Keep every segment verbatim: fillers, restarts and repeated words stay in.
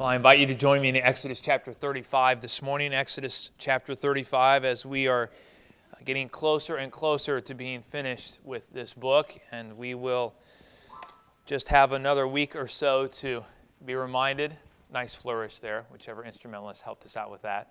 Well, I invite you to join me in Exodus chapter thirty-five this morning, Exodus chapter thirty-five, as we are getting closer and closer to being finished with this book, and we will just have another week or so to be reminded. Nice flourish there, whichever instrumentalist helped us out with that.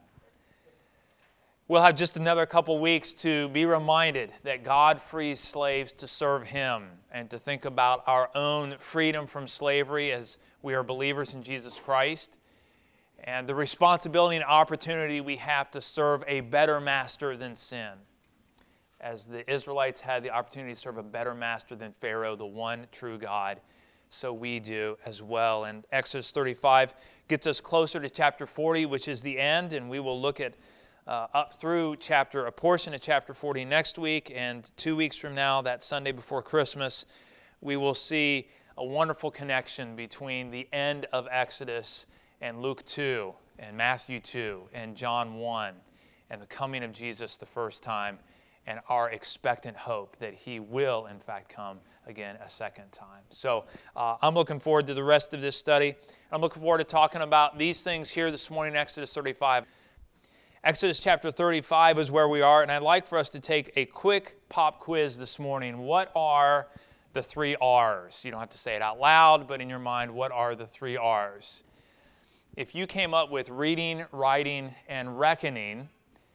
We'll have just another couple weeks to be reminded that God frees slaves to serve Him and to think about our own freedom from slavery as we are believers in Jesus Christ, and the responsibility and opportunity we have to serve a better master than sin. As the Israelites had the opportunity to serve a better master than Pharaoh, the one true God, so we do as well. And Exodus thirty-five gets us closer to chapter forty, which is the end, and we will look at uh, up through chapter a portion of chapter forty next week, and two weeks from now, that Sunday before Christmas, we will see a wonderful connection between the end of Exodus and Luke two and Matthew two and John one and the coming of Jesus the first time and our expectant hope that He will, in fact, come again a second time. So uh, I'm looking forward to the rest of this study. I'm looking forward to talking about these things here this morning in Exodus thirty-five. Exodus chapter thirty-five is where we are, and I'd like for us to take a quick pop quiz this morning. What are the three R's? You don't have to say it out loud, but in your mind, what are the three R's? If you came up with reading, writing, and reckoning,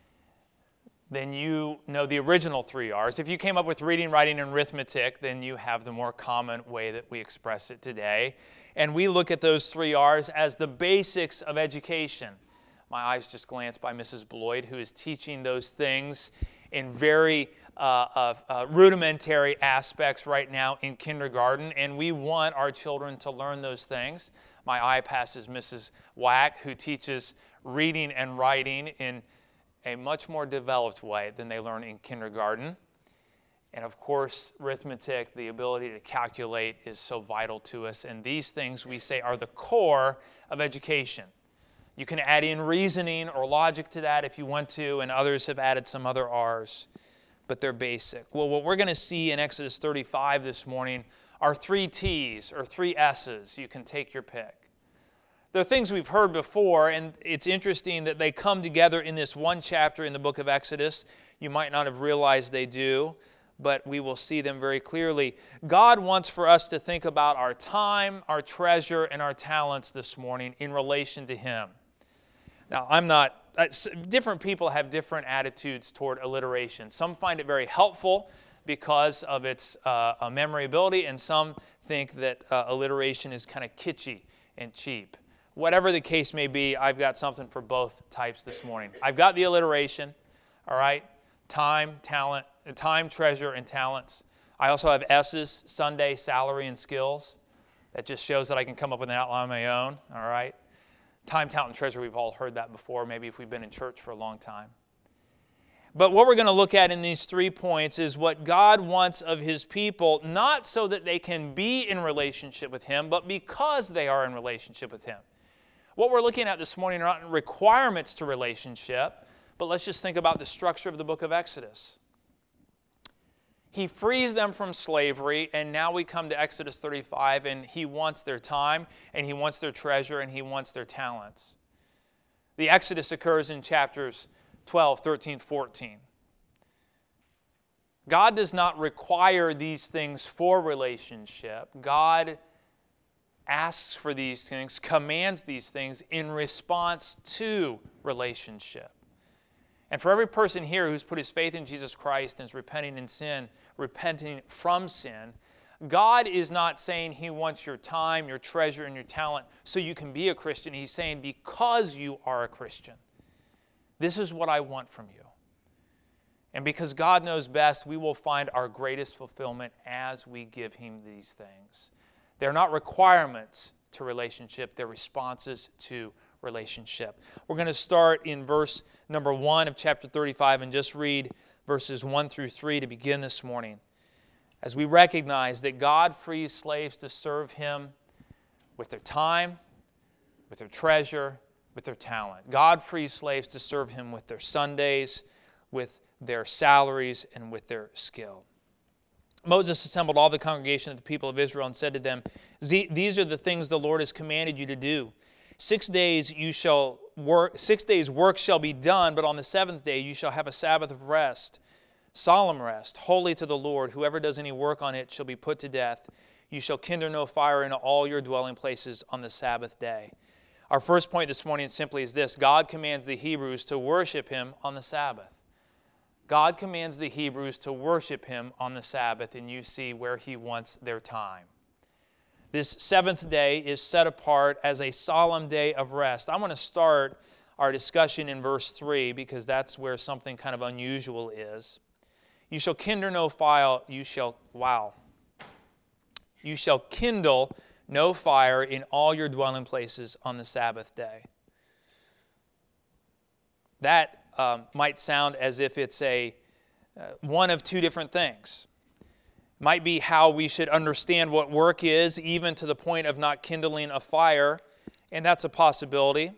then you know the original three R's. If you came up with reading, writing, and arithmetic, then you have the more common way that we express it today. And we look at those three R's as the basics of education. My eyes just glanced by Missus Bloyd, who is teaching those things in very uh, uh, uh, rudimentary aspects right now in kindergarten, and we want our children to learn those things. My eye passes Missus Wack, who teaches reading and writing in a much more developed way than they learn in kindergarten. And of course, arithmetic, the ability to calculate, is so vital to us, and these things we say are the core of education. You can add in reasoning or logic to that if you want to, and others have added some other R's, but they're basic. Well, what we're going to see in Exodus thirty-five this morning are three T's or three S's. You can take your pick. They're things we've heard before, and it's interesting that they come together in this one chapter in the book of Exodus. You might not have realized they do, but we will see them very clearly. God wants for us to think about our time, our treasure, and our talents this morning in relation to Him. Now, I'm not, uh, different people have different attitudes toward alliteration. Some find it very helpful because of its uh, memory ability, and some think that uh, alliteration is kind of kitschy and cheap. Whatever the case may be, I've got something for both types this morning. I've got the alliteration, all right, time, talent, time, treasure, and talents. I also have S's, Sunday, salary, and skills. That just shows that I can come up with an outline of my own, all right. Time, talent, and treasure, we've all heard that before, maybe if we've been in church for a long time. But what we're going to look at in these three points is what God wants of His people, not so that they can be in relationship with Him, but because they are in relationship with Him. What we're looking at this morning are not requirements to relationship, but let's just think about the structure of the book of Exodus. He frees them from slavery, and now we come to Exodus thirty-five, and He wants their time, and He wants their treasure, and He wants their talents. The Exodus occurs in chapters twelve, thirteen, fourteen. God does not require these things for relationship. God asks for these things, commands these things in response to relationship. And for every person here who's put his faith in Jesus Christ and is repenting in sin, repenting from sin, God is not saying He wants your time, your treasure, and your talent so you can be a Christian. He's saying because you are a Christian, this is what I want from you. And because God knows best, we will find our greatest fulfillment as we give Him these things. They're not requirements to relationship, they're responses to relationship. We're going to start in verse number one of chapter thirty-five and just read verses one through three to begin this morning. As we recognize that God frees slaves to serve Him with their time, with their treasure, with their talent. God frees slaves to serve Him with their Sundays, with their salaries, and with their skill. Moses assembled all the congregation of the people of Israel and said to them, "These are the things the Lord has commanded you to do. Six days you shall work, six days work shall be done, but on the seventh day you shall have a Sabbath of rest, solemn rest, holy to the Lord. Whoever does any work on it shall be put to death. You shall kindle no fire in all your dwelling places on the Sabbath day. Our first point this morning simply is this: God commands the Hebrews to worship Him on the Sabbath. God commands the Hebrews to worship Him on the Sabbath, and you see where He wants their time. This seventh day is set apart as a solemn day of rest. I want to start our discussion in verse three because that's where something kind of unusual is. You shall kindle no fire, you shall, wow. You shall kindle no fire in all your dwelling places on the Sabbath day. That um, might sound as if it's a uh, one of two different things. Might be how we should understand what work is, even to the point of not kindling a fire, and that's a possibility.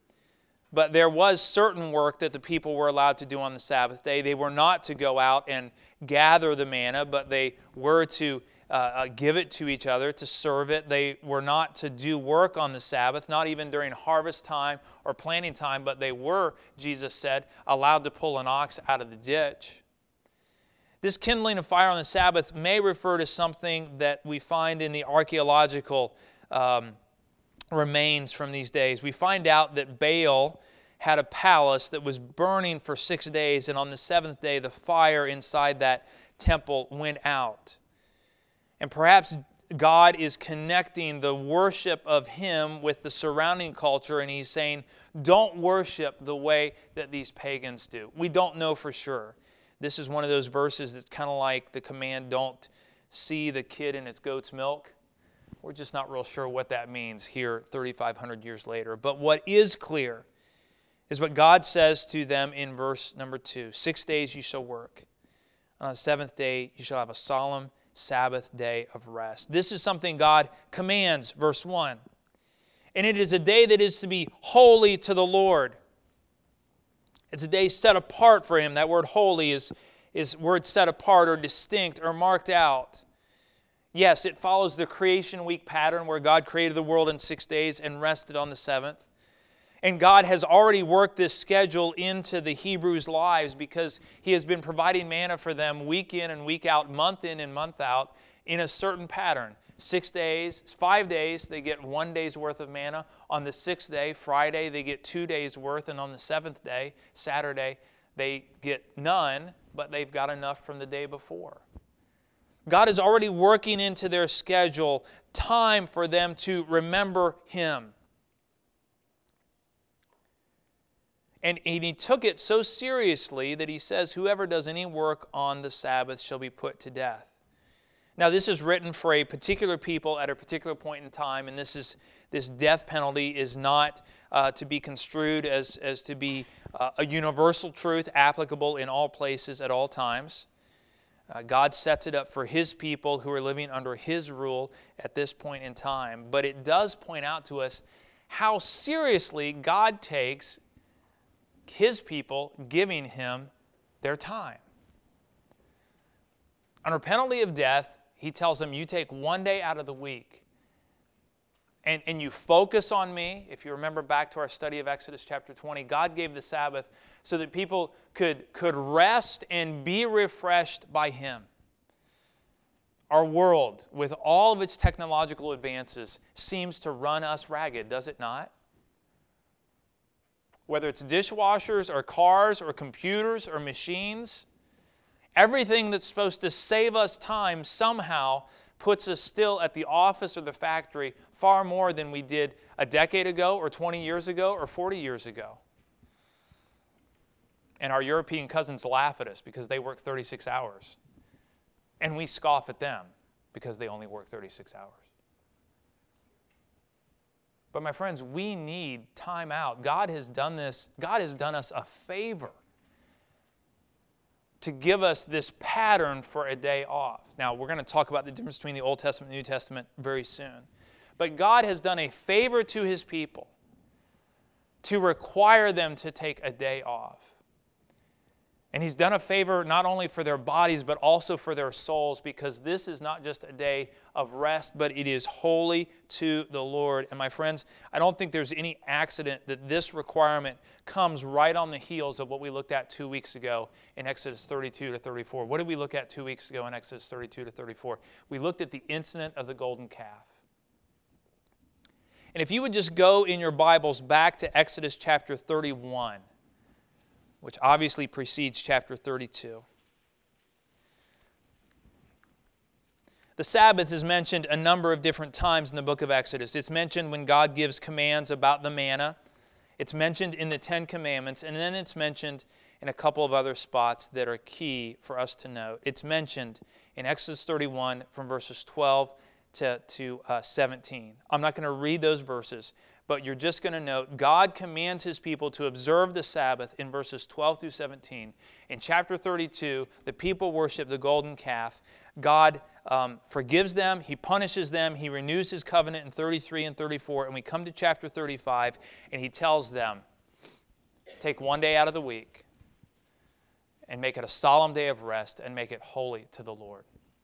But there was certain work that the people were allowed to do on the Sabbath day. They were not to go out and gather the manna, but they were to uh, uh, give it to each other, to serve it. They were not to do work on the Sabbath, not even during harvest time or planting time, but they were, Jesus said, allowed to pull an ox out of the ditch. This kindling of fire on the Sabbath may refer to something that we find in the archaeological um, remains from these days. We find out that Baal had a palace that was burning for six days, and on the seventh day the fire inside that temple went out. And perhaps God is connecting the worship of Him with the surrounding culture, and He's saying, don't worship the way that these pagans do. We don't know for sure. This is one of those verses that's kind of like the command, don't see the kid in its goat's milk. We're just not real sure what that means here thirty-five hundred years later. But what is clear is what God says to them in verse number two. Six days you shall work. On the seventh day you shall have a solemn Sabbath day of rest. This is something God commands, verse one. And it is a day that is to be holy to the Lord. It's a day set apart for Him. That word holy is, is word set apart or distinct or marked out. Yes, it follows the creation week pattern where God created the world in six days and rested on the seventh. And God has already worked this schedule into the Hebrews' lives because He has been providing manna for them week in and week out, month in and month out, in a certain pattern. Six days, five days, they get one day's worth of manna. On the sixth day, Friday, they get two days' worth. And on the seventh day, Saturday, they get none, but they've got enough from the day before. God is already working into their schedule time for them to remember Him. And He took it so seriously that He says, whoever does any work on the Sabbath shall be put to death. Now, this is written for a particular people at a particular point in time, and this is this death penalty is not uh, to be construed as, as to be uh, a universal truth applicable in all places at all times. Uh, God sets it up for His people who are living under His rule at this point in time. But it does point out to us how seriously God takes His people giving Him their time. Under penalty of death, He tells them, you take one day out of the week and, and you focus on me. If you remember back to our study of Exodus chapter twenty, God gave the Sabbath so that people could, could rest and be refreshed by Him. Our world, with all of its technological advances, seems to run us ragged, does it not? Whether it's dishwashers or cars or computers or machines, everything that's supposed to save us time somehow puts us still at the office or the factory far more than we did a decade ago or twenty years ago or forty years ago. And our European cousins laugh at us because they work thirty-six hours. And we scoff at them because they only work thirty-six hours. But my friends, we need time out. God has done this. God has done us a favor to give us this pattern for a day off. Now, we're going to talk about the difference between the Old Testament and the New Testament very soon. But God has done a favor to His people to require them to take a day off. And he's done a favor not only for their bodies, but also for their souls, because this is not just a day of rest, but it is holy to the Lord. And my friends, I don't think there's any accident that this requirement comes right on the heels of what we looked at two weeks ago in Exodus thirty-two to thirty-four. What did we look at two weeks ago in Exodus thirty-two to thirty-four? We looked at the incident of the golden calf. And if you would just go in your Bibles back to Exodus chapter thirty-one, which obviously precedes chapter thirty-two. The Sabbath is mentioned a number of different times in the book of Exodus. It's mentioned when God gives commands about the manna. It's mentioned in the Ten Commandments, and then it's mentioned in a couple of other spots that are key for us to note. It's mentioned in Exodus thirty-one from verses twelve to, to uh, seventeen. I'm not going to read those verses, but you're just going to note God commands His people to observe the Sabbath in verses twelve through seventeen. In chapter thirty-two, the people worship the golden calf. God um, forgives them, He punishes them, He renews His covenant in thirty-three and thirty-four, and we come to chapter thirty-five, and He tells them, take one day out of the week and make it a solemn day of rest and make it holy to the Lord.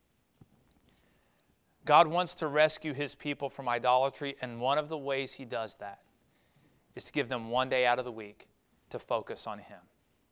God wants to rescue His people from idolatry, and one of the ways He does that is to give them one day out of the week to focus on Him.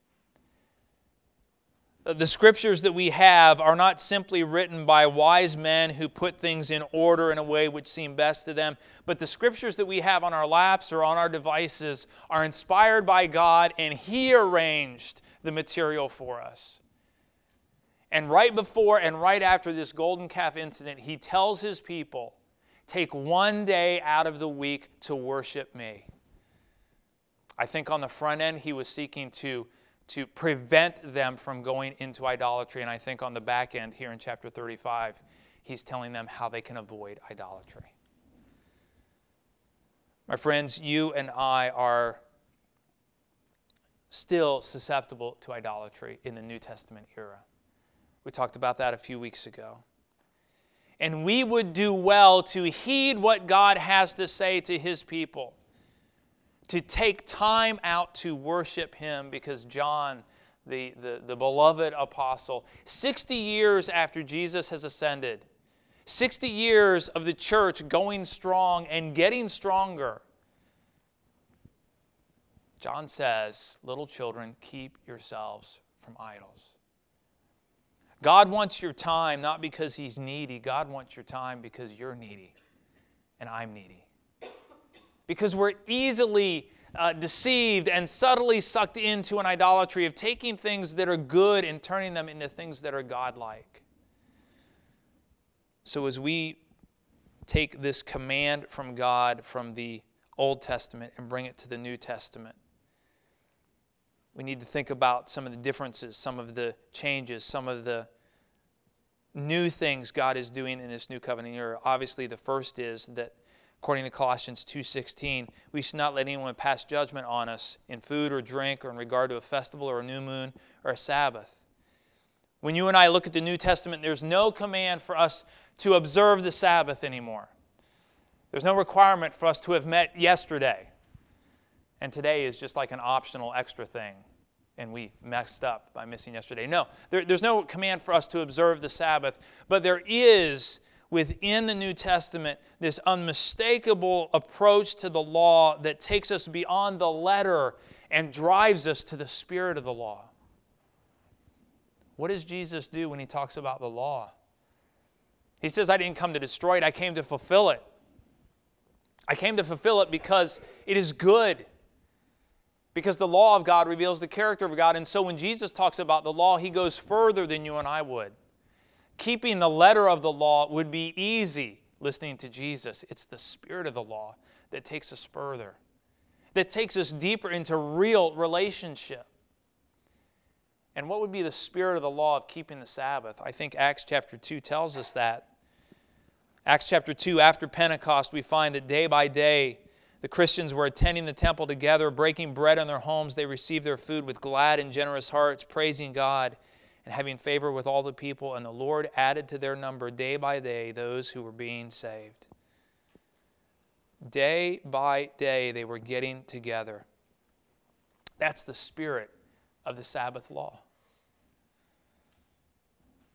The scriptures that we have are not simply written by wise men who put things in order in a way which seemed best to them, but the scriptures that we have on our laps or on our devices are inspired by God, and He arranged the material for us. And right before and right after this golden calf incident, He tells His people, take one day out of the week to worship Me. I think on the front end, He was seeking to, to prevent them from going into idolatry. And I think on the back end here in chapter thirty-five, He's telling them how they can avoid idolatry. My friends, you and I are still susceptible to idolatry in the New Testament era. We talked about that a few weeks ago. And we would do well to heed what God has to say to His people, to take time out to worship Him, because John, the, the, the beloved apostle, sixty years after Jesus has ascended, sixty years of the church going strong and getting stronger, John says, little children, keep yourselves from idols. God wants your time not because He's needy. God wants your time because you're needy and I'm needy. Because we're easily uh, deceived and subtly sucked into an idolatry of taking things that are good and turning them into things that are godlike. So as we take this command from God from the Old Testament and bring it to the New Testament, we need to think about some of the differences, some of the changes, some of the new things God is doing in this new covenant era. Obviously, the first is that, according to Colossians two sixteen, we should not let anyone pass judgment on us in food or drink or in regard to a festival or a new moon or a Sabbath. When you and I look at the New Testament, there's no command for us to observe the Sabbath anymore. There's no requirement for us to have met yesterday. And today is just like an optional extra thing. And we messed up by missing yesterday. No, there, there's no command for us to observe the Sabbath. But there is, within the New Testament, this unmistakable approach to the law that takes us beyond the letter and drives us to the spirit of the law. What does Jesus do when He talks about the law? He says, I didn't come to destroy it, I came to fulfill it. I came to fulfill it because it is good. Because the law of God reveals the character of God. And so when Jesus talks about the law, He goes further than you and I would. Keeping the letter of the law would be easy listening to Jesus. It's the spirit of the law that takes us further, that takes us deeper into real relationship. And what would be the spirit of the law of keeping the Sabbath? I think Acts chapter two tells us that. Acts chapter two, after Pentecost, we find that day by day, the Christians were attending the temple together, breaking bread in their homes. They received their food with glad and generous hearts, praising God and having favor with all the people. And the Lord added to their number day by day those who were being saved. Day by day, they were getting together. That's the spirit of the Sabbath law.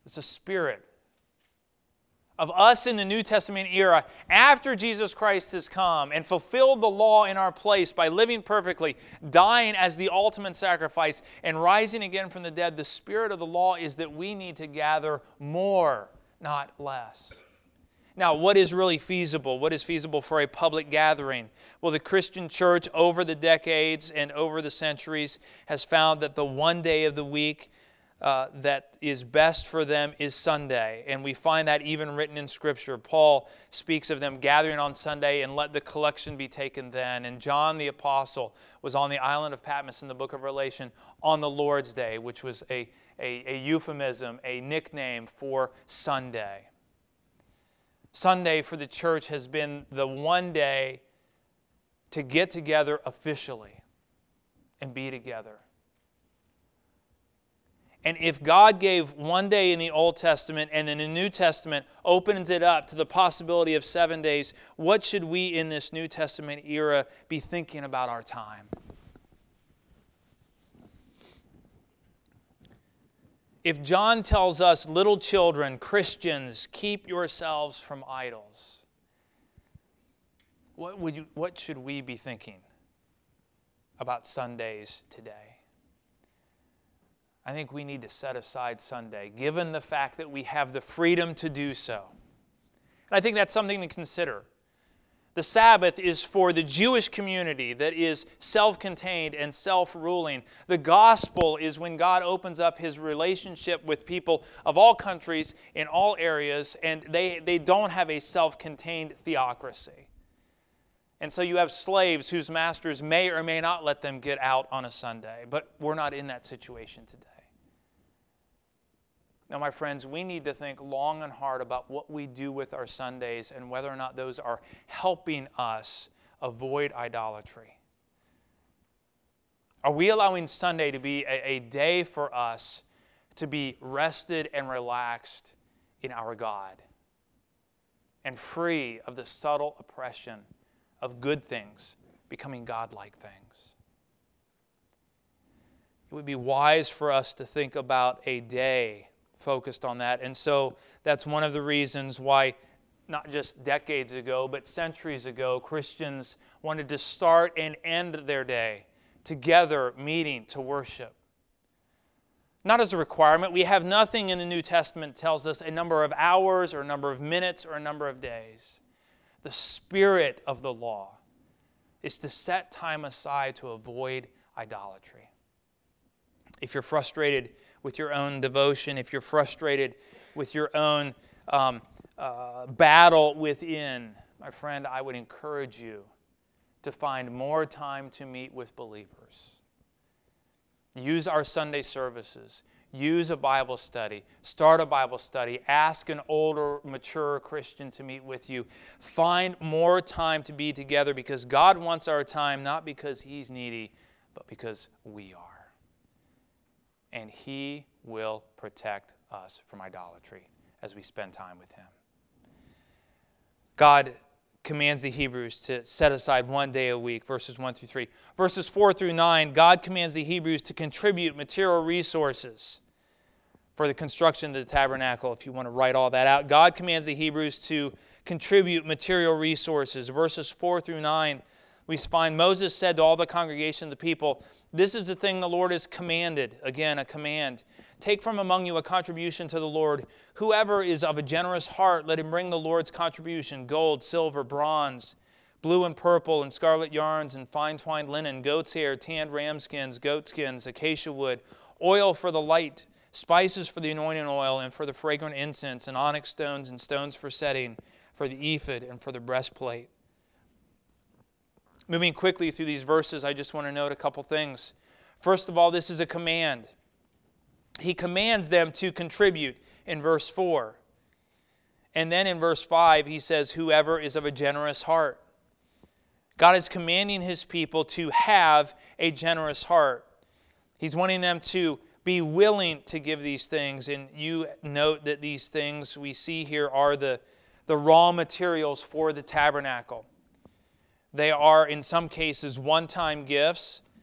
It's the spirit of us in the New Testament era, after Jesus Christ has come and fulfilled the law in our place by living perfectly, dying as the ultimate sacrifice, and rising again from the dead. The spirit of the law is that we need to gather more, not less. Now, what is really feasible? What is feasible for a public gathering? Well, the Christian church over the decades and over the centuries has found that the one day of the week Uh, that is best for them is Sunday. And we find that even written in Scripture. Paul speaks of them gathering on Sunday and let the collection be taken then. And John the Apostle was on the island of Patmos in the book of Revelation on the Lord's Day, which was a, a, a euphemism, a nickname for Sunday. Sunday for the church has been the one day to get together officially and be together. And if God gave one day in the Old Testament and in the New Testament opens it up to the possibility of seven days, what should we in this New Testament era be thinking about our time? If John tells us, little children, Christians, keep yourselves from idols, what would you, what should we be thinking about Sundays today? I think we need to set aside Sunday, given the fact that we have the freedom to do so. And I think that's something to consider. The Sabbath is for the Jewish community that is self-contained and self-ruling. The gospel is when God opens up His relationship with people of all countries in all areas, and they, they don't have a self-contained theocracy. And so you have slaves whose masters may or may not let them get out on a Sunday, but we're not in that situation today. Now, my friends, we need to think long and hard about what we do with our Sundays and whether or not those are helping us avoid idolatry. Are we allowing Sunday to be a, a day for us to be rested and relaxed in our God and free of the subtle oppression of good things becoming godlike things? It would be wise for us to think about a day focused on that. And so that's one of the reasons why, not just decades ago, but centuries ago, Christians wanted to start and end their day together, meeting to worship. Not as a requirement. We have nothing in the New Testament that tells us a number of hours or a number of minutes or a number of days. The spirit of the law is to set time aside to avoid idolatry. If you're frustrated with your own devotion, if you're frustrated with your own um, uh, battle within, my friend, I would encourage you to find more time to meet with believers. Use our Sunday services. Use a Bible study. Start a Bible study. Ask an older, mature Christian to meet with you. Find more time to be together because God wants our time, not because He's needy, but because we are. And He will protect us from idolatry as we spend time with Him. God commands the Hebrews to set aside one day a week, verses one through three. Verses four through nine, God commands the Hebrews to contribute material resources for the construction of the tabernacle, if you want to write all that out. God commands the Hebrews to contribute material resources. Verses four through nine, we find Moses said to all the congregation of the people, "This is the thing the Lord has commanded." Again, a command. "Take from among you a contribution to the Lord. Whoever is of a generous heart, let him bring the Lord's contribution, gold, silver, bronze, blue and purple, and scarlet yarns, and fine twined linen, goat's hair, tanned ram skins, goat skins, acacia wood, oil for the light, spices for the anointing oil, and for the fragrant incense, and onyx stones and stones for setting, for the ephod and for the breastplate." Moving quickly through these verses, I just want to note a couple things. First of all, this is a command. He commands them to contribute in verse four. And then in verse five, he says, "Whoever is of a generous heart." God is commanding His people to have a generous heart. He's wanting them to be willing to give these things. And you note that these things we see here are the, the raw materials for the tabernacle. They are, in some cases, one-time gifts.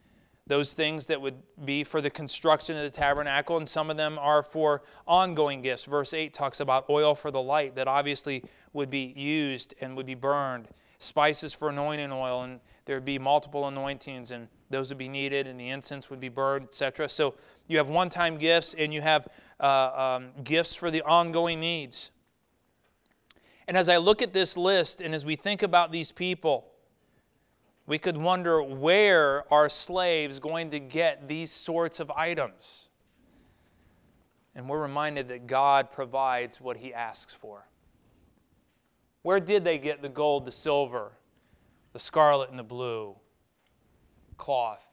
those things that would be for the construction of the tabernacle, and some of them are for ongoing gifts. Verse eight talks about oil for the light that obviously would be used and would be burned, spices for anointing oil, and there would be multiple anointings, and those would be needed, and the incense would be burned, et cetera. So you have one-time gifts, and you have uh, um, gifts for the ongoing needs. And as I look at this list, and as we think about these people, we could wonder, where are slaves going to get these sorts of items? And we're reminded that God provides what He asks for. Where did they get the gold, the silver, the scarlet and the blue, cloth,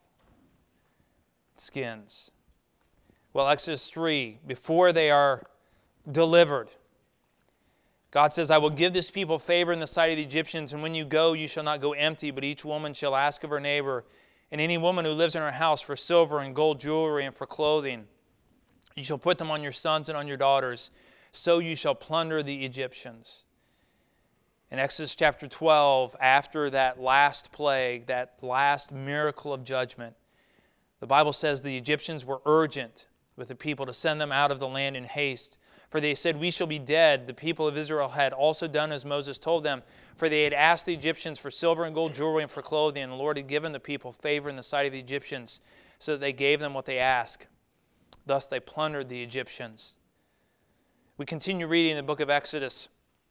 skins? Well, Exodus three, before they are delivered, God says, I will give this people favor in the sight of the Egyptians, and when you go, you shall not go empty, but each woman shall ask of her neighbor, and any woman who lives in her house, for silver and gold jewelry and for clothing. You shall put them on your sons and on your daughters, so you shall plunder the Egyptians. In Exodus chapter twelve, after that last plague, that last miracle of judgment, the Bible says the Egyptians were urgent with the people to send them out of the land in haste. For they said, we shall be dead. The people of Israel had also done as Moses told them. For they had asked the Egyptians for silver and gold jewelry and for clothing. And the Lord had given the people favor in the sight of the Egyptians, so that they gave them what they asked. Thus they plundered the Egyptians. We continue reading the book of Exodus.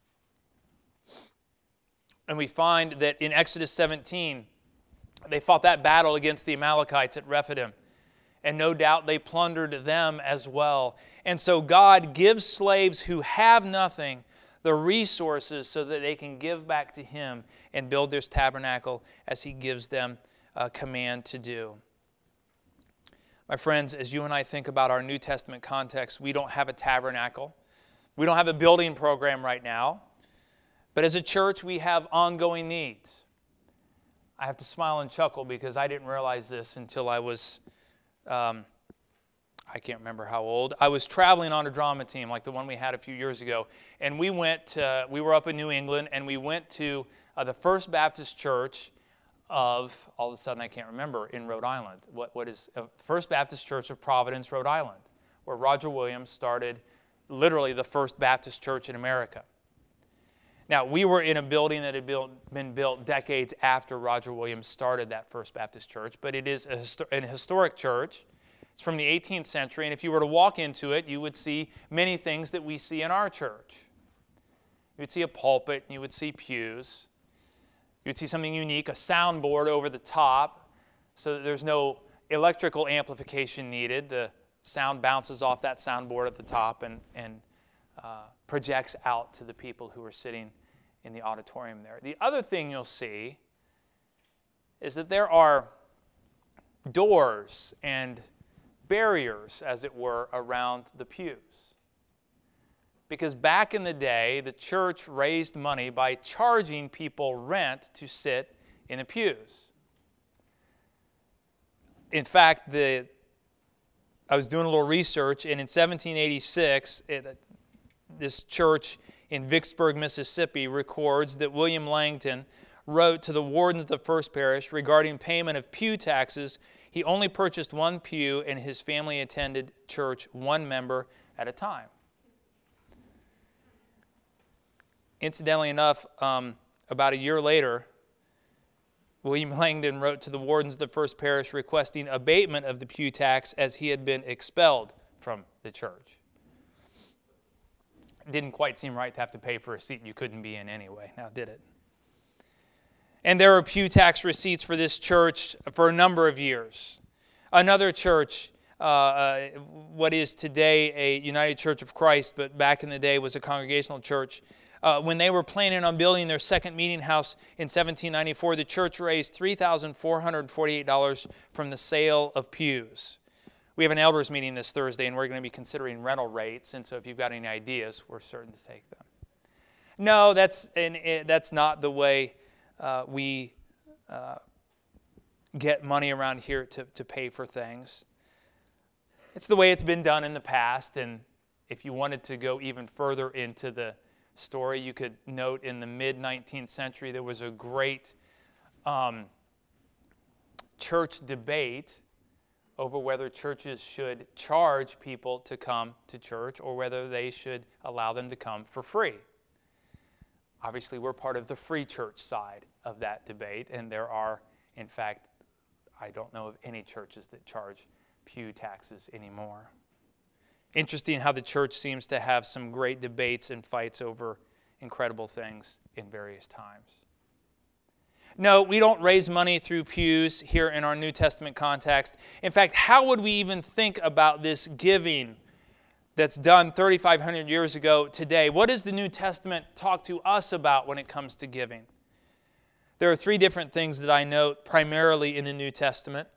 And we find that in Exodus seventeen, they fought that battle against the Amalekites at Rephidim. And no doubt they plundered them as well. And so God gives slaves who have nothing the resources so that they can give back to Him and build this tabernacle as He gives them a command to do. My friends, as you and I think about our New Testament context, we don't have a tabernacle. We don't have a building program right now. But as a church, we have ongoing needs. I have to smile and chuckle because I didn't realize this until I was... Um, I can't remember how old. I was traveling on a drama team like the one we had a few years ago. And we went to, we were up in New England, and we went to uh, the First Baptist Church of, all of a sudden I can't remember, in Rhode Island. What, what is, uh, First Baptist Church of Providence, Rhode Island, where Roger Williams started literally the first Baptist church in America. Now, we were in a building that had built, been built decades after Roger Williams started that First Baptist Church, but it is a histo- an historic church. It's from the eighteenth century, and if you were to walk into it, you would see many things that we see in our church. You would see a pulpit, and you would see pews. You would see something unique, a soundboard over the top, so that there's no electrical amplification needed. The sound bounces off that soundboard at the top and, and uh, projects out to the people who are sitting in the auditorium there. The other thing you'll see is that there are doors and barriers, as it were, around the pews. Because back in the day, the church raised money by charging people rent to sit in the pews. In fact, the I was doing a little research, and in seventeen eighty-six, it, this church in Vicksburg, Mississippi, records that William Langton wrote to the wardens of the First Parish regarding payment of pew taxes. He only purchased one pew, and his family attended church one member at a time. Incidentally enough, um, about a year later, William Langdon wrote to the wardens of the First Parish requesting abatement of the pew tax as he had been expelled from the church. It didn't quite seem right to have to pay for a seat you couldn't be in anyway, now did it? And there were pew tax receipts for this church for a number of years. Another church, uh, uh, what is today a United Church of Christ, but back in the day was a Congregational church, Uh, when they were planning on building their second meeting house in seventeen ninety-four, the church raised three thousand four hundred forty-eight dollars from the sale of pews. We have an elders meeting this Thursday, and we're going to be considering rental rates, and so if you've got any ideas, we're certain to take them. No, that's, and it, that's not the way uh, we uh, get money around here to, to pay for things. It's the way it's been done in the past, and if you wanted to go even further into the story, you could note in the mid-nineteenth century there was a great um, church debate over whether churches should charge people to come to church or whether they should allow them to come for free. Obviously, we're part of the free church side of that debate, and there are, in fact, I don't know of any churches that charge pew taxes anymore. Interesting how the church seems to have some great debates and fights over incredible things in various times. No, we don't raise money through pews here in our New Testament context. In fact, how would we even think about this giving that's done thirty-five hundred years ago today? What does the New Testament talk to us about when it comes to giving? There are three different things that I note primarily in the New Testament.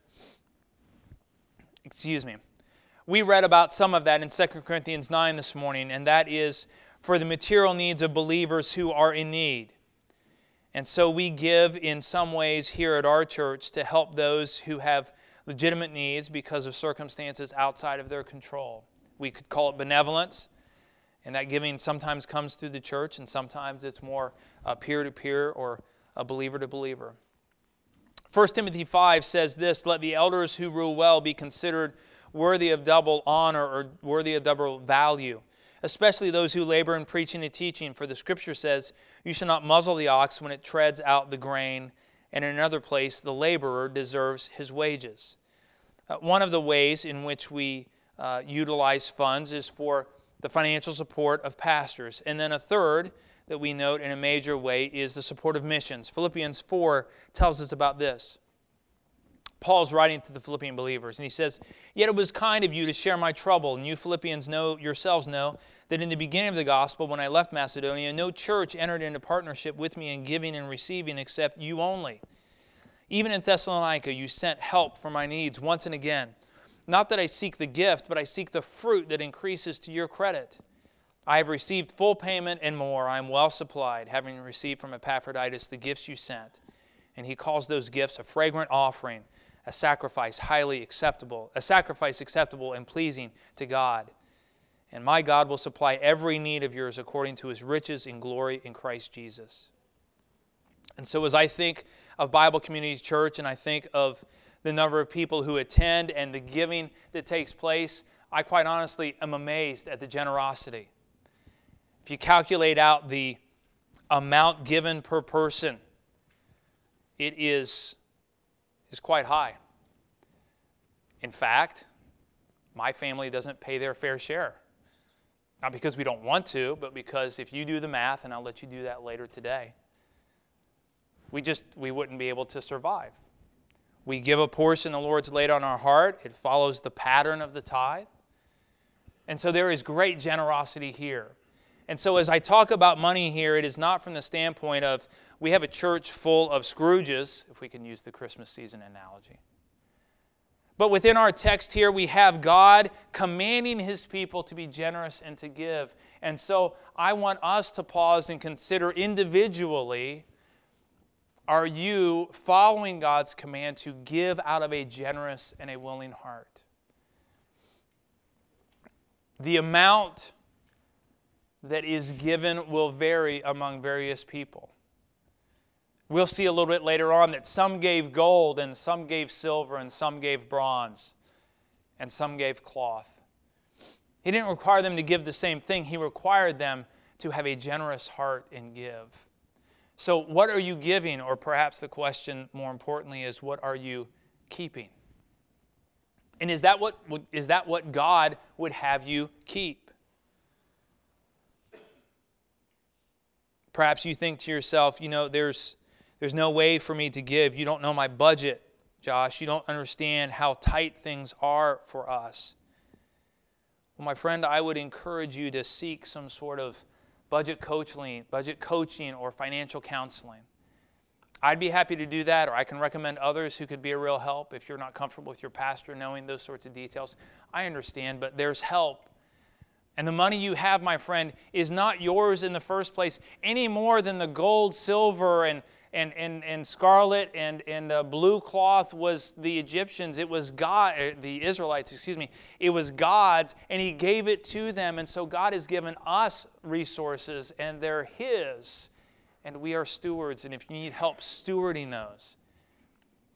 Excuse me. We read about some of that in Second Corinthians nine this morning, and that is for the material needs of believers who are in need. And so we give in some ways here at our church to help those who have legitimate needs because of circumstances outside of their control. We could call it benevolence, and that giving sometimes comes through the church, and sometimes it's more uh, peer-to-peer or a believer-to-believer. First Timothy five says this, "Let the elders who rule well be considered worthy of double honor or worthy of double value, especially those who labor in preaching and teaching. For the Scripture says, you shall not muzzle the ox when it treads out the grain, and in another place, the laborer deserves his wages." Uh, one of the ways in which we uh, utilize funds is for the financial support of pastors. And then a third that we note in a major way is the support of missions. Philippians four tells us about this. Paul's writing to the Philippian believers, and he says, "Yet it was kind of you to share my trouble, and you Philippians know yourselves know that in the beginning of the gospel, when I left Macedonia, no church entered into partnership with me in giving and receiving except you only. Even in Thessalonica, you sent help for my needs once and again. Not that I seek the gift, but I seek the fruit that increases to your credit. I have received full payment and more. I am well supplied, having received from Epaphroditus the gifts you sent." And he calls those gifts a fragrant offering, a sacrifice highly acceptable, a sacrifice acceptable and pleasing to God. "And my God will supply every need of yours according to his riches in glory in Christ Jesus." And so as I think of Bible Community Church and I think of the number of people who attend and the giving that takes place, I quite honestly am amazed at the generosity. If you calculate out the amount given per person, it is is quite high. In fact, my family doesn't pay their fair share. Not because we don't want to, but because if you do the math, and I'll let you do that later today, we just, we wouldn't be able to survive. We give a portion the Lord's laid on our heart. It follows the pattern of the tithe. And so there is great generosity here. And so as I talk about money here, it is not from the standpoint of we have a church full of Scrooges, if we can use the Christmas season analogy. But within our text here, we have God commanding his people to be generous and to give. And so I want us to pause and consider individually, are you following God's command to give out of a generous and a willing heart? The amount that is given will vary among various people. We'll see a little bit later on that some gave gold and some gave silver and some gave bronze and some gave cloth. He didn't require them to give the same thing. He required them to have a generous heart and give. So what are you giving? Or perhaps the question more importantly is, what are you keeping? And is that what, is that what God would have you keep? Perhaps you think to yourself, you know, there's There's no way for me to give. You don't know my budget, Josh. You don't understand how tight things are for us. Well, my friend, I would encourage you to seek some sort of budget coaching, budget coaching or financial counseling. I'd be happy to do that, or I can recommend others who could be a real help if you're not comfortable with your pastor knowing those sorts of details. I understand, but there's help. And the money you have, my friend, is not yours in the first place any more than the gold, silver, and And, and, and scarlet and, and uh, blue cloth was the Egyptians. It was God, the Israelites, excuse me. It was God's, and he gave it to them. And so God has given us resources, and they're his. And we are stewards. And if you need help stewarding those,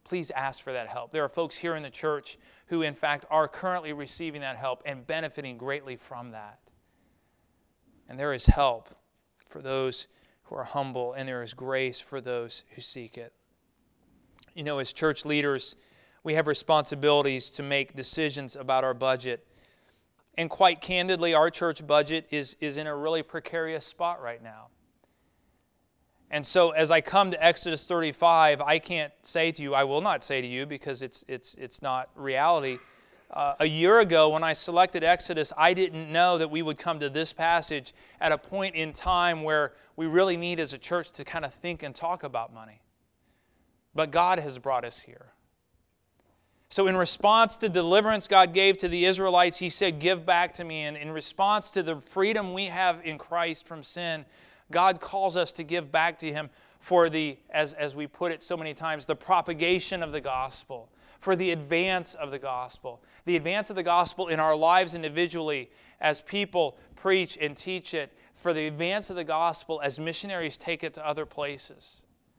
please ask for that help. There are folks here in the church who, in fact, are currently receiving that help and benefiting greatly from that. And there is help for those who are humble, and there is grace for those who seek it. You know, as church leaders, we have responsibilities to make decisions about our budget. And quite candidly, our church budget is, is in a really precarious spot right now. And so as I come to Exodus thirty-five, I can't say to you, I will not say to you because it's, it's, it's not reality. Uh, a year ago when I selected Exodus, I didn't know that we would come to this passage at a point in time where we really need as a church to kind of think and talk about money. But God has brought us here. So in response to deliverance God gave to the Israelites, He said, give back to me. And in response to the freedom we have in Christ from sin, God calls us to give back to Him for the, as, as we put it so many times, the propagation of the gospel, for the advance of the gospel, the advance of the gospel in our lives individually as people preach and teach it, for the advance of the gospel as missionaries take it to other places.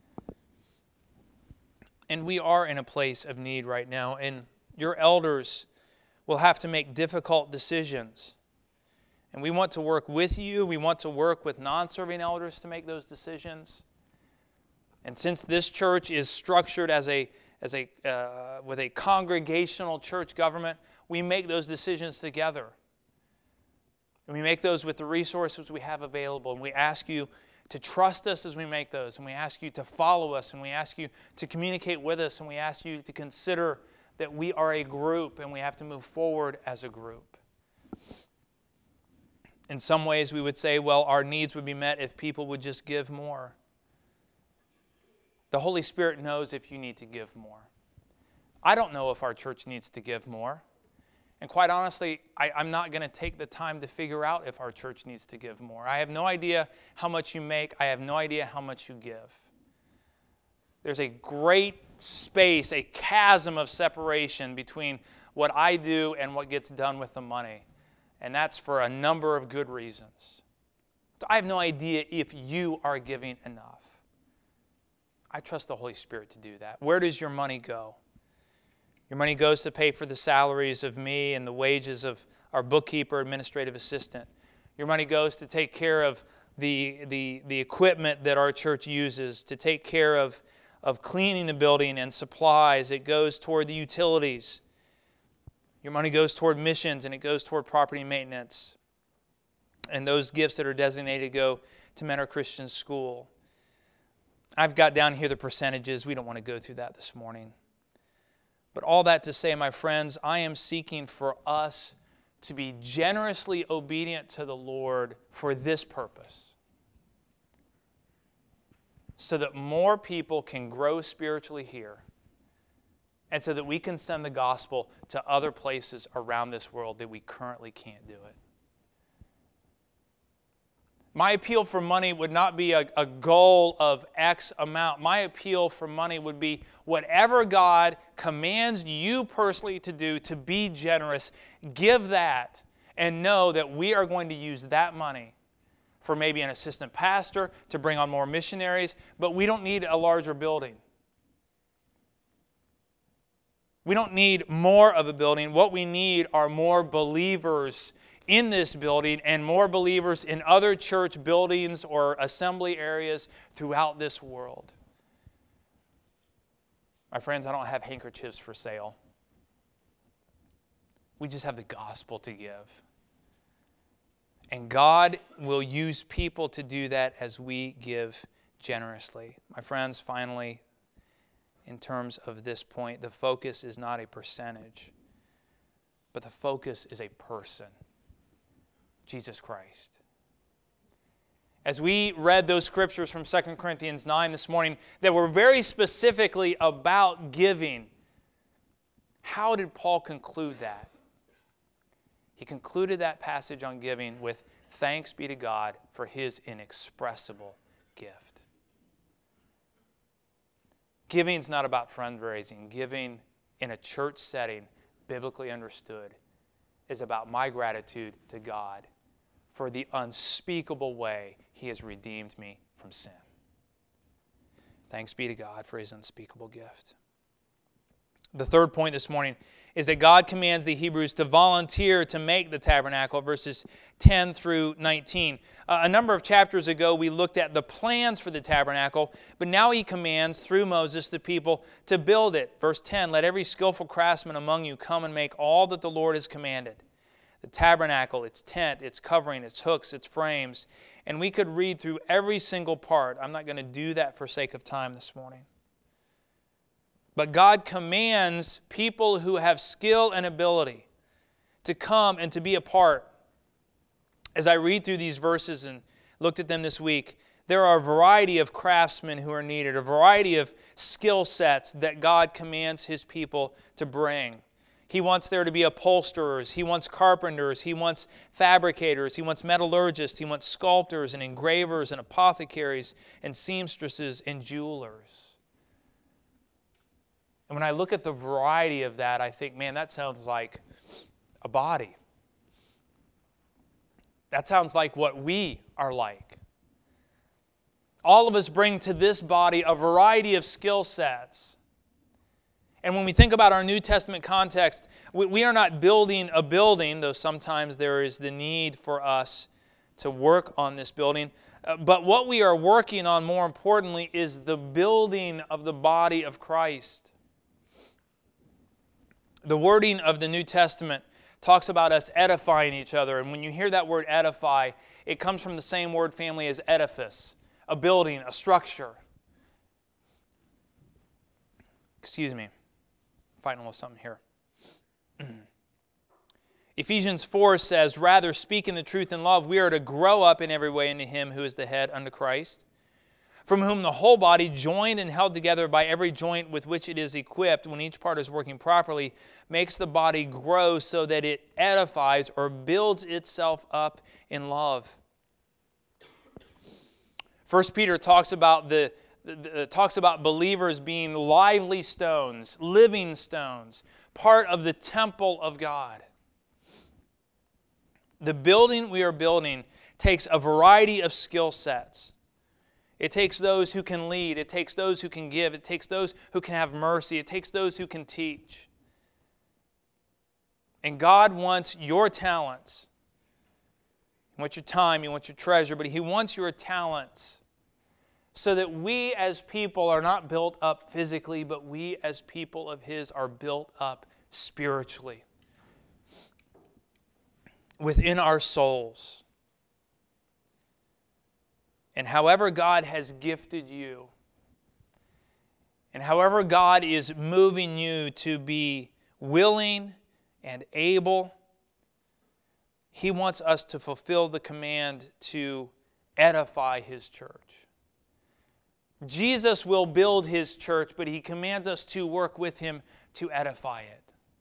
And we are in a place of need right now, and your elders will have to make difficult decisions. And we want to work with you. We want to work with non-serving elders to make those decisions. And since this church is structured as a, as a, uh, with a congregational church government, we make those decisions together. And we make those with the resources we have available. And we ask you to trust us as we make those. And we ask you to follow us. And we ask you to communicate with us. And we ask you to consider that we are a group and we have to move forward as a group. In some ways, we would say, well, our needs would be met if people would just give more. The Holy Spirit knows if you need to give more. I don't know if our church needs to give more. And quite honestly, I, I'm not going to take the time to figure out if our church needs to give more. I have no idea how much you make. I have no idea how much you give. There's a great space, a chasm of separation between what I do and what gets done with the money. And that's for a number of good reasons. So I have no idea if you are giving enough. I trust the Holy Spirit to do that. Where does your money go? Your money goes to pay for the salaries of me and the wages of our bookkeeper, administrative assistant. Your money goes to take care of the, the, the equipment that our church uses, to take care of, of cleaning the building and supplies. It goes toward the utilities. Your money goes toward missions and it goes toward property maintenance. And those gifts that are designated go to Mentor Christian School. I've got down here the percentages. We don't want to go through that this morning. But all that to say, my friends, I am seeking for us to be generously obedient to the Lord for this purpose. So that more people can grow spiritually here. And so that we can send the gospel to other places around this world that we currently can't do it. My appeal for money would not be a, a goal of X amount. My appeal for money would be whatever God commands you personally to do, to be generous, give that and know that we are going to use that money for maybe an assistant pastor, to bring on more missionaries, but we don't need a larger building. We don't need more of a building. What we need are more believers in this building and more believers in other church buildings or assembly areas throughout this world. My friends, I don't have handkerchiefs for sale. We just have the gospel to give. And God will use people to do that as we give generously. My friends, finally, in terms of this point, the focus is not a percentage, but the focus is a person. Jesus Christ. As we read those scriptures from Second Corinthians nine this morning that were very specifically about giving, how did Paul conclude that? He concluded that passage on giving with thanks be to God for His inexpressible gift. Giving is not about fundraising. Giving in a church setting, biblically understood, is about my gratitude to God for the unspeakable way He has redeemed me from sin. Thanks be to God for His unspeakable gift. The third point this morning is that God commands the Hebrews to volunteer to make the tabernacle, verses ten through nineteen. Uh, a number of chapters ago, we looked at the plans for the tabernacle, but now he commands through Moses the people to build it. Verse ten, let every skillful craftsman among you come and make all that the Lord has commanded. The tabernacle, its tent, its covering, its hooks, its frames. And we could read through every single part. I'm not going to do that for sake of time this morning. But God commands people who have skill and ability to come and to be a part. As I read through these verses and looked at them this week, there are a variety of craftsmen who are needed, a variety of skill sets that God commands His people to bring. He wants there to be upholsterers, He wants carpenters, He wants fabricators, He wants metallurgists, He wants sculptors and engravers and apothecaries and seamstresses and jewelers. And when I look at the variety of that, I think, man, that sounds like a body. That sounds like what we are like. All of us bring to this body a variety of skill sets. And when we think about our New Testament context, we, we are not building a building, though sometimes there is the need for us to work on this building. Uh, but what we are working on, more importantly, is the building of the body of Christ. The wording of the New Testament talks about us edifying each other. And when you hear that word edify, it comes from the same word family as edifice, a building, a structure. Excuse me. I'm fighting a little something here. Ephesians four says, rather, speaking the truth in love, we are to grow up in every way into Him who is the head, unto Christ, from whom the whole body, joined and held together by every joint with which it is equipped, when each part is working properly, makes the body grow so that it edifies or builds itself up in love. First Peter talks about the, the, the talks about believers being lively stones, living stones, part of the temple of God. The building we are building takes a variety of skill sets. It takes those who can lead. It takes those who can give. It takes those who can have mercy. It takes those who can teach. And God wants your talents. He wants your time. He wants your treasure. But He wants your talents so that we as people are not built up physically, but we as people of His are built up spiritually within our souls. And however God has gifted you, and however God is moving you to be willing and able, He wants us to fulfill the command to edify His church. Jesus will build His church, but He commands us to work with Him to edify it.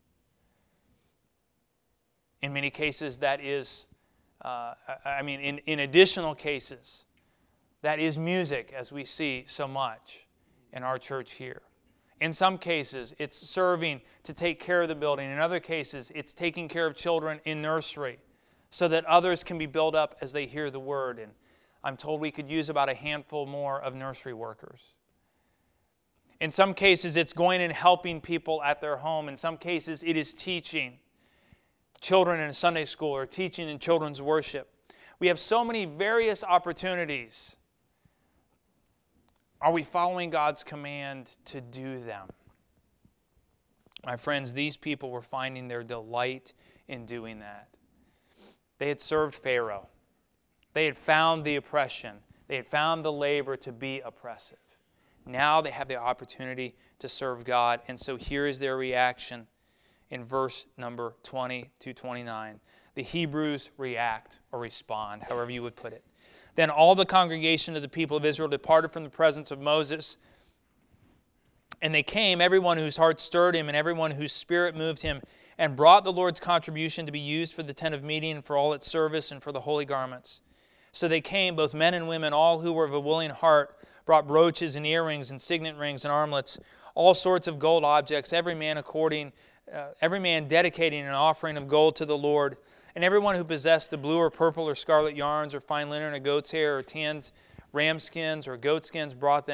In many cases, that is, uh, I mean, in, in additional cases, that is music, as we see so much in our church here. In some cases, it's serving to take care of the building. In other cases, it's taking care of children in nursery so that others can be built up as they hear the Word. And I'm told we could use about a handful more of nursery workers. In some cases, it's going and helping people at their home. In some cases, it is teaching children in a Sunday school or teaching in children's worship. We have so many various opportunities. Are we following God's command to do them? My friends, these people were finding their delight in doing that. They had served Pharaoh. They had found the oppression. They had found the labor to be oppressive. Now they have the opportunity to serve God. And so here is their reaction in verse number twenty to twenty-nine. The Hebrews react or respond, however you would put it. Then all the congregation of the people of Israel departed from the presence of Moses. And they came, everyone whose heart stirred him and everyone whose spirit moved him, and brought the Lord's contribution to be used for the tent of meeting, for all its service, and for the holy garments. So they came, both men and women, all who were of a willing heart, brought brooches and earrings and signet rings and armlets, all sorts of gold objects, every man according, uh, every man dedicating an offering of gold to the Lord. And everyone who possessed the blue or purple or scarlet yarns or fine linen or goat's hair or tanned ram skins or goat skins brought them.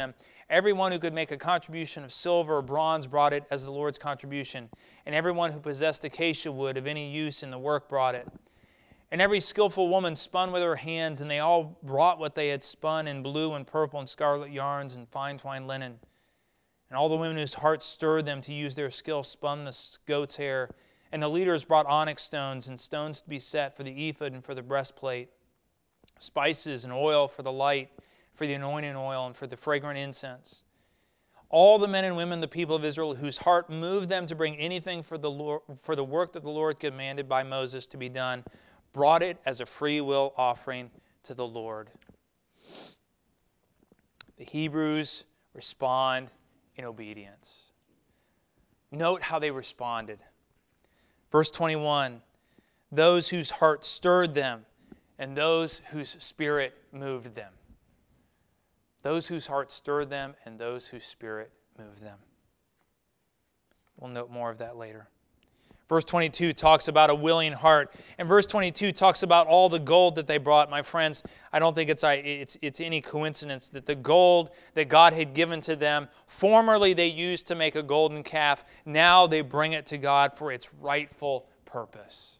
Everyone who could make a contribution of silver or bronze brought it as the Lord's contribution, and everyone who possessed acacia wood of any use in the work brought it. And every skillful woman spun with her hands, and they all brought what they had spun in blue and purple and scarlet yarns and fine twined linen. And all the women whose hearts stirred them to use their skill spun the goat's hair. And the leaders brought onyx stones and stones to be set for the ephod and for the breastplate, spices and oil for the light, for the anointing oil, and for the fragrant incense. All the men and women, the people of Israel, whose heart moved them to bring anything for the Lord, for the work that the Lord commanded by Moses to be done, brought it as a free will offering to the Lord. The Hebrews respond in obedience. Note how they responded. Verse twenty-one, those whose heart stirred them and those whose spirit moved them. Those whose heart stirred them and those whose spirit moved them. We'll note more of that later. Verse twenty-two talks about a willing heart. And verse twenty-two talks about all the gold that they brought. My friends, I don't think it's, it's, it's any coincidence that the gold that God had given to them, formerly they used to make a golden calf, now they bring it to God for its rightful purpose.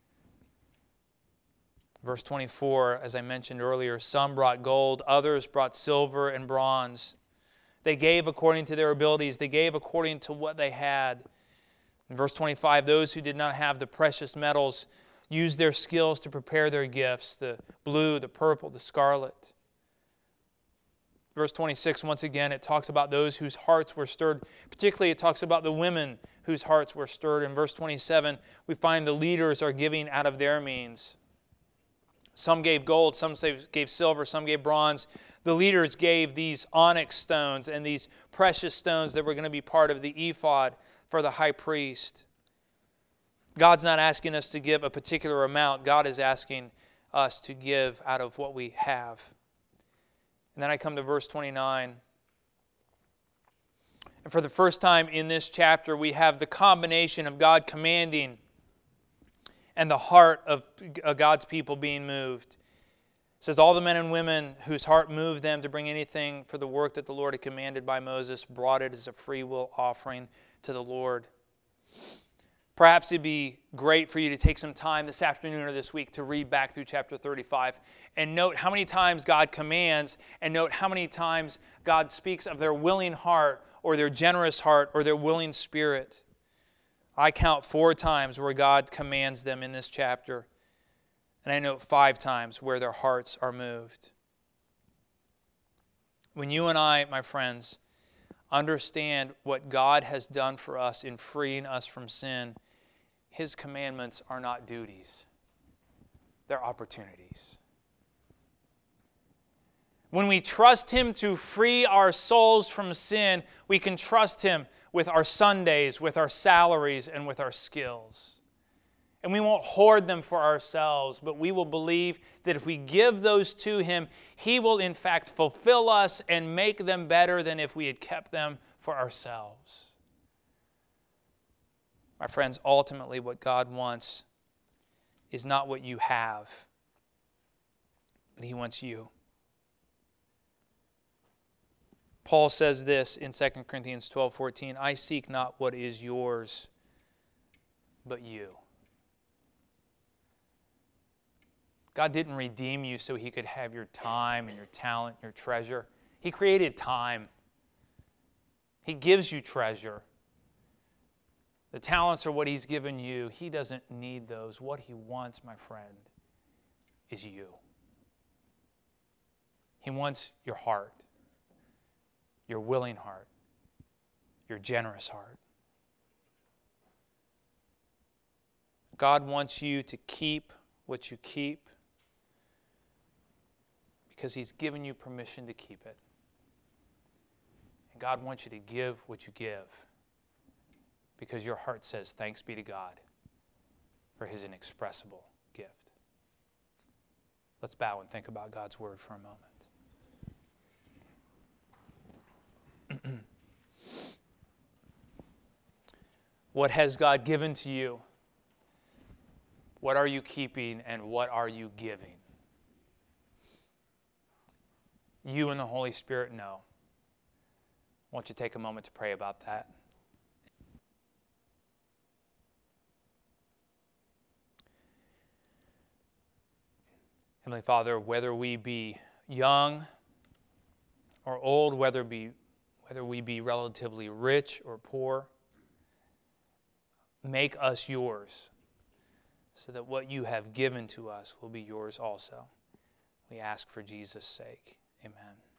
Verse twenty-four, as I mentioned earlier, some brought gold, others brought silver and bronze. They gave according to their abilities. They gave according to what they had. In verse twenty-five, those who did not have the precious metals used their skills to prepare their gifts, the blue, the purple, the scarlet. Verse twenty-six, once again, it talks about those whose hearts were stirred. Particularly, it talks about the women whose hearts were stirred. In verse twenty-seven, we find the leaders are giving out of their means. Some gave gold, some gave silver, some gave bronze. The leaders gave these onyx stones and these precious stones that were going to be part of the ephod for the high priest. God's not asking us to give a particular amount. God is asking us to give out of what we have. And then I come to verse twenty-nine. And for the first time in this chapter, we have the combination of God commanding and the heart of God's people being moved. It says, all the men and women whose heart moved them to bring anything for the work that the Lord had commanded by Moses brought it as a free will offering to the Lord. Perhaps it'd be great for you to take some time this afternoon or this week to read back through chapter thirty-five and note how many times God commands and note how many times God speaks of their willing heart or their generous heart or their willing spirit. I count four times where God commands them in this chapter, and I note five times where their hearts are moved. When you and I, my friends, understand what God has done for us in freeing us from sin, His commandments are not duties. They're opportunities. When we trust Him to free our souls from sin, we can trust Him with our Sundays, with our salaries, and with our skills. And we won't hoard them for ourselves, but we will believe that if we give those to Him, He will in fact fulfill us and make them better than if we had kept them for ourselves. My friends, ultimately what God wants is not what you have, but He wants you. Paul says this in Second Corinthians twelve fourteen, I seek not what is yours, but you. God didn't redeem you so He could have your time and your talent, your treasure. He created time. He gives you treasure. The talents are what He's given you. He doesn't need those. What He wants, my friend, is you. He wants your heart, your willing heart, your generous heart. God wants you to keep what you keep because He's given you permission to keep it. And God wants you to give what you give because your heart says, thanks be to God for His inexpressible gift. Let's bow and think about God's Word for a moment. What has God given to you? What are you keeping and what are you giving? You and the Holy Spirit know. I want you to take a moment to pray about that. Heavenly Father, whether we be young or old, whether be whether we be relatively rich or poor, make us yours, so that what you have given to us will be yours also. We ask for Jesus' sake. Amen.